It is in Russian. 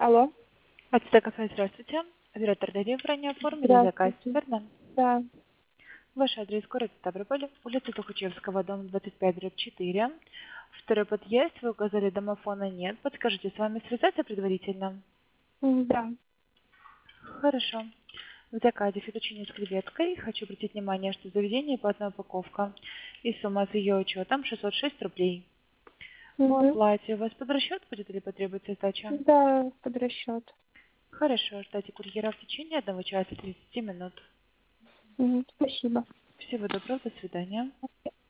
Алло, Отсюда кафе, здравствуйте. Оператор Дарья в ранее оформили заказ, здравствуйте. верно? Да. Ваш адрес город Ставрополь, улица Тухачевского, дом 25/4. Второй подъезд, вы указали, домофона нет. Подскажите, с вами связаться предварительно? Да. Хорошо. В заказе фетучини с креветкой. Хочу обратить внимание, что заведение по одной упаковка. И сумма с ее учетом 606 рублей. По Мгм. оплате у вас под расчет будет или потребуется сдача? Да, под расчет. Хорошо, ждайте курьера в течение 1 часа 30 минут. Спасибо. Всего доброго, до свидания.